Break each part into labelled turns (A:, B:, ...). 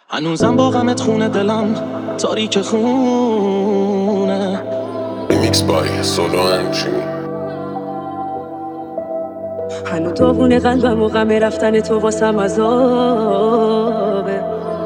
A: هنوزم با غمت خونه دلم تاریک خونه.
B: ریمیکس بای سولو انچی.
C: هنو داغون قلبم و غم رفتن تو واسم عذابه.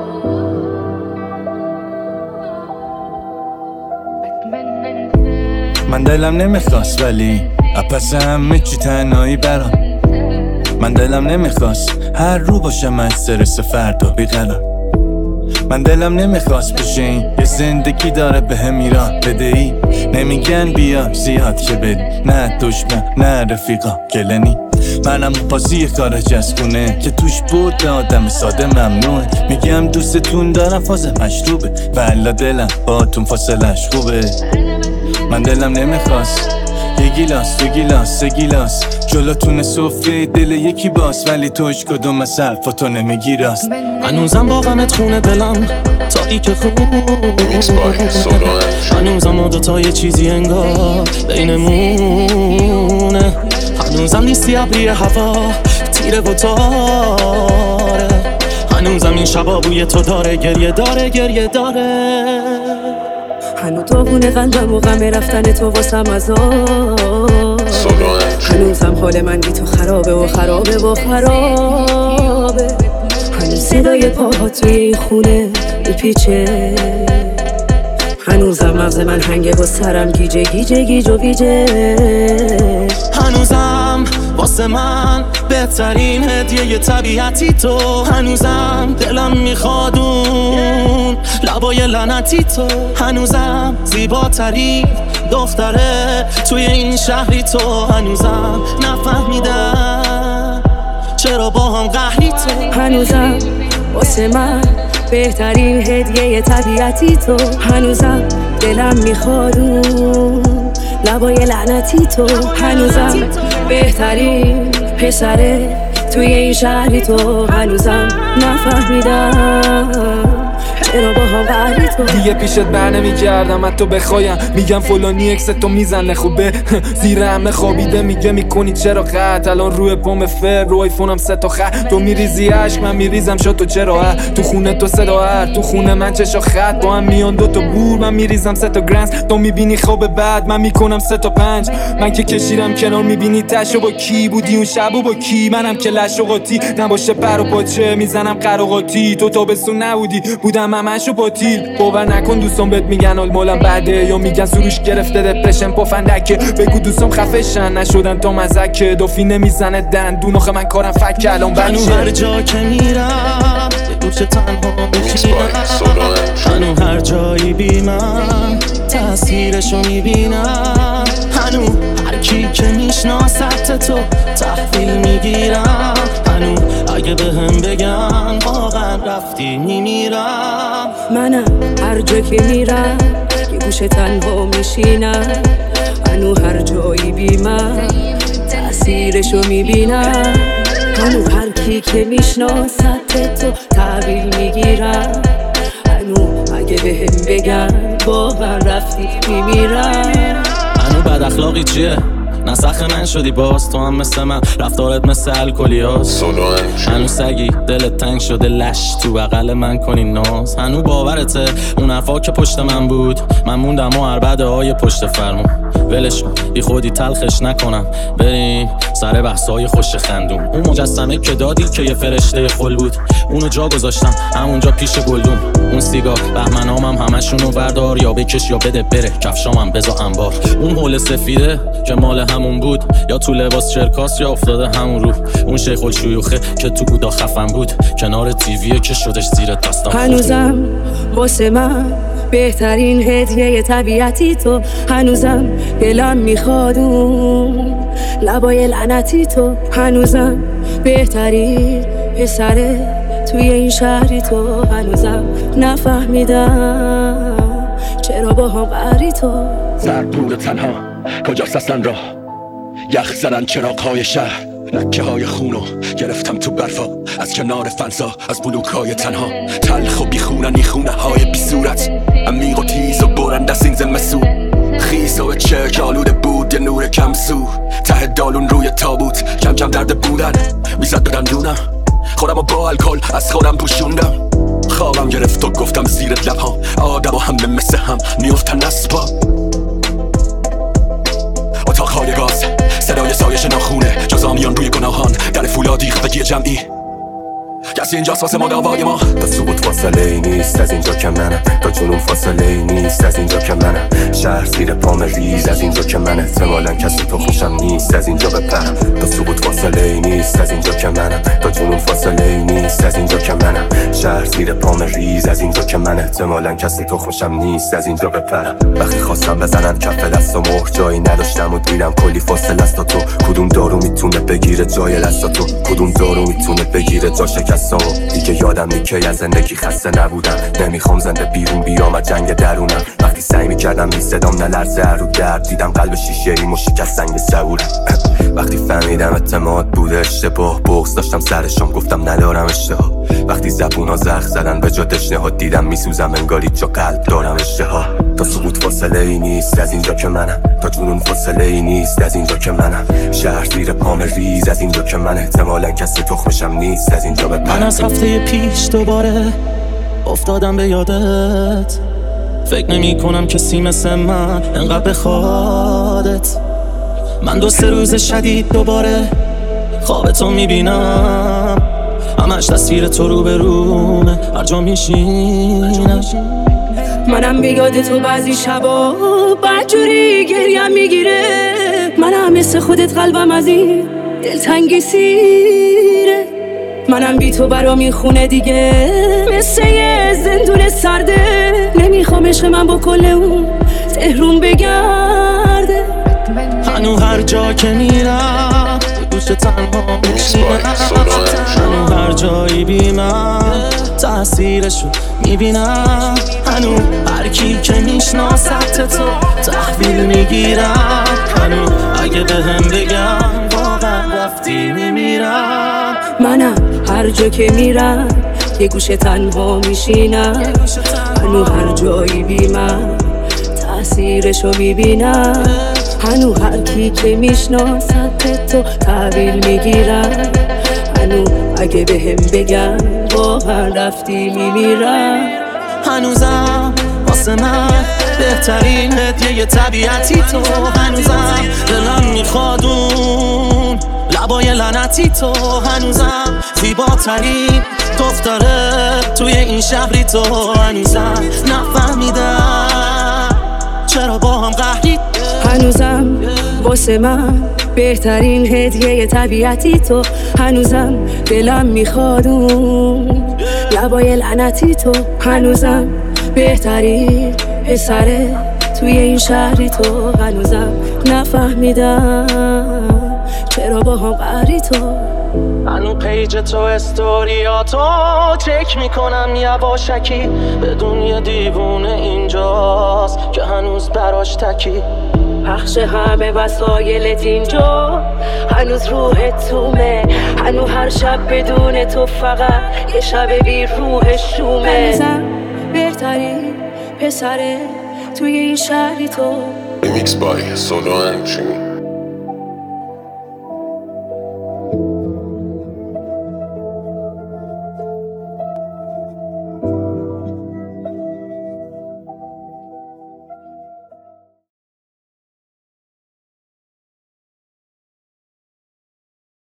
D: من دلم نمیخواست ولی اپس همه چی تنهایی برام. من دلم نمیخواست هر رو باشم از سرس فردا بیقرار. من دلم نمیخواست بشه این یه زندگی داره به هم ایران بدهی. نمیگن بیا زیاد که بدی، نه دشمن نه رفیقا گلنی. منم بازی خارج از خونه که توش برد آدم ساده ممنوعه. میگم دوستتون دارم فاز مشروبه، والا دلم باهاتون فاصلش خوبه. من دلم نمیخواست یه گیلاس دو گیلاس سه گیلاس جلوتون سفره دل یکی باس، ولی توش کدوم از حرفاتو نمیگی راست.
A: هنوزم با غمت خونه دلم تاریک خونه. هنوزم دوتا یه چیزی انگار بینمونه. هنوزم نیستی ابری هوا تیره و تاره. هنوزم این شبا بوی تو داره گریه داره گریه داره.
C: هنو داغون قلبم و غم رفتن تو واسم عذاب. هنوزم حال من بی تو خرابه و خرابه و خرابه. هنوز صدای پاها توی این خونه میپیچه. هنوزم مغز من هنگه و سرم گیجه گیجه گیج و بیجه.
A: هنوزم واسه من بهترین هدیه طبیعتی تو. هنوزم دلم میخوادون لبای لعنتی تو. هنوزم زیباترین دختره توی این شهری تو. هنوزم نفهمیدم چرا با هم قهری تو.
C: هنوزم واسه من بهترین هدیه طبیعتی تو. هنوزم دلم میخوادون لبای لعنتی تو. هنوزم بهترین پسره توی این شهری تو. هنوزم نفهمیدم چرا با هم قهری تو.
E: دیگه پیشت بر نمیگردم حتی بخوایم. میگم فلانی اکس تو میزنه خوبه زیر همه خوابیده. میگه میکنی چرا خط الان روی پام فر رو آیفونم 3 تا خط. تو میریزی عشق من میریزم شد تو چرا تو خونه تو صدا هر تو خونه من چشا خط با هم میان 2 تا بور. من میریزم 3 تا گرنز تو میبینی خواب بعد من میکنم 3 تا 5. من که کشیرم کنار میبینی تشو با کی بودی اون شبو با کی. منم که لش و قاطی نباشه پر و پاچه میزنم قراقاتی. تو تابستون نبودی بودم همشو باطیل. باور نکن دوستان بهت میگن حال مالم بعده یا میگن سروش گرفته دپرشن پفندکه. بگو دوستام خفشن نشدن تا مزکه دافی نمیزنه دندون آخه من کارم فک الان
A: هنو هر جا که میرم یه دوست تنها میشینم. هنو هر جایی بی من تأثیرشو میبینم. هنو هر کی که میشناست تو تحویل میگیرم. هنو اگه بهم بگن واقعا رفتی میمیرم.
C: منم هر جا که میرم یه گوشه تنها میشینم. هنو هر جایی بی من تأثیرشو میبینم. هنو هر کی که میشناست تو تحویل میگیرم. هنو اگه بهم بگن واقعا رفتی میمیرم.
A: هنو بد اخلاقی چیه؟ نسخ من شدی باز تو هم مثل من رفتارت مثل الکلی هاست. هنو سگی دلت تنگ شده لش تو بغل من کنی ناز. هنو باورته اون حرفا که پشت من بود من موندم و عربده های پشت فرمون. ولش کن بی خودی تلخش نکنم بریم سر بحثای خوش خندون. اون مجسمه که دادی که یه فرشته خل بود اونو جا گذاشتم همونجا پیش گلدون. اون سیگار بهمنامم همشونو بردار یا بکش یا بده بره کفشامم بذار انبار. اون حول سفیده که مال همون بود یا تو لباس چرکاس یا افتاده همون رو. اون شیخ الشیوخه که تو بودا خفن بود کنار تیویه که شدش زیر دستم.
C: هنوزم واسه من بهترین هدیه طبیعتی تو. هنوزم دلم میخوادون لبای لعنتی تو. هنوزم بهترین پسره توی این شهری تو. هنوزم نفهمیدم چرا با هم قهری تو.
F: سرد تنها کجاست اصلا راه یخ زدن چراغ‌های شهر. لکه های خونو گرفتم تو برفا از کنار فنسا از بلوک های تنها. تلخ و بیخوننی خونه های بی صورت عمیق و تیز و برند از این زمسو. خیز و چرک آلوده بود یه نور کم سو. ته دالون روی تابوت کم کم درد بودن میزد بدن دونم. خودم با الکل از خودم پوشوندم. خوابم زیر لبها آدم و همه مثل هم میفتن نصبا اتاقهای گاز صدای سایش ناخونه جزامیان روی گناهان در فولادی خفگی جمعی کسی اینجاست واسه مداوای ما
G: تا سقوط فاصله ای نیست از اینجا که منم تا جنون فاصله ای نیست از اینجا که منم شهر زیر پام ریز از اینجا که من احتمالاً کسی تو خوشم نیست از اینجا بپرم تا سقوط فاصله ای نیست از اینجا که منم تا جنون فاصله ای نیست از اینجا که منم شهر زیر پام ریز از اینجا که من احتمالاً کسی تو خوشم نیست از اینجا بپرم وقتی خواستم بزنن کف دست و مهر جایی نداشتم و دیدم کلی فاصله است تا تو کدوم دارو میتونه بگیره جای دست تو کدوم دارو میتونه بگیره جا شکستامو دیگه یادم نی که از زندگی خسته نبودم نمیخوام زنده بیرون بیام از جنگ درونم وقتی سعی میکردم بی صدام نلرزه رو درد دیدم قلب شیشه ایمو شکست سنگ صبورم وقتی فهمیدم اعتماد بوده اشتباه بغض داشتم سرشم گفتم ندارم اشتها وقتی زبونا زخم زدن به جا تشنه‌ها دیدم میسوزم انگاری جا قلب دارم اشتها تا سقوط فاصله ای نیست از اینجا که منم تا جنون فاصله ای نیست از اینجا که منم شهر زیر پام ریز از اینجا که من احتمالاً کسی تخمشم نیست از اینجا بپرم
A: من از هفته پیش دوباره افتادم به یادت فکر نمی کنم کسی مثل من انقدر بخوادت من 2-3 روز شدید دوباره خواب تو میبینم همش تصویر تو رو به رومه هر جا میشینم
C: منم به یاد تو بعضی شبا بدجوری گریم میگیره منم مثل خودت قلبم از این دلتنگی سیره منم بی تو برا میخونه دیگه مثل یه زندون سرده نمیخوام عشق من با کل اون تهرون بگرده
A: هنو هر جا که میرم گوش تنها میشینم هنو هر جایی بیمم تأثیرشو میبینم هنو هر کی که میشناست تو تحویل میگیرم هنو اگه بهم بگم واقعا رفتی میمیرم
C: منم هر جا که میرم یه گوشه تنها میشینم هنو هر جایی بیمم تأثیرشو میبینم هنو هر کی که میشناست تو تحویل میگیرم هنو اگه بهم بگم واقعا رفتی میمیرم
A: هنوزم واسه من بهترین هدیه طبیعتی تو هنوزم دلم میخواد اون لبای لعنتی تو هنوزم زیباترین دختره توی این شهری تو هنوزم نفهمیدم چرا با هم قهری
C: هنوزم واسه من بهترین هدیه طبیعتی تو هنوزم دلم میخواد اون لبای لعنتی تو هنوزم بهترین پسره توی این شهری تو هنوزم نفهمیدم چرا با هم قهری تو
A: هنو پیج تو استوریاتو چک میکنم یواشکی بدون یه دیوونه اینجاست که هنوز براش تکی
C: پخش همه وسایلت اینجا هنوز روحت تومه هنو هر شب بدون تو فقط یه شب بی روح شومه هنوزم بهترین پسره توی این شهری تو
B: Remix by Solo and Jimmy.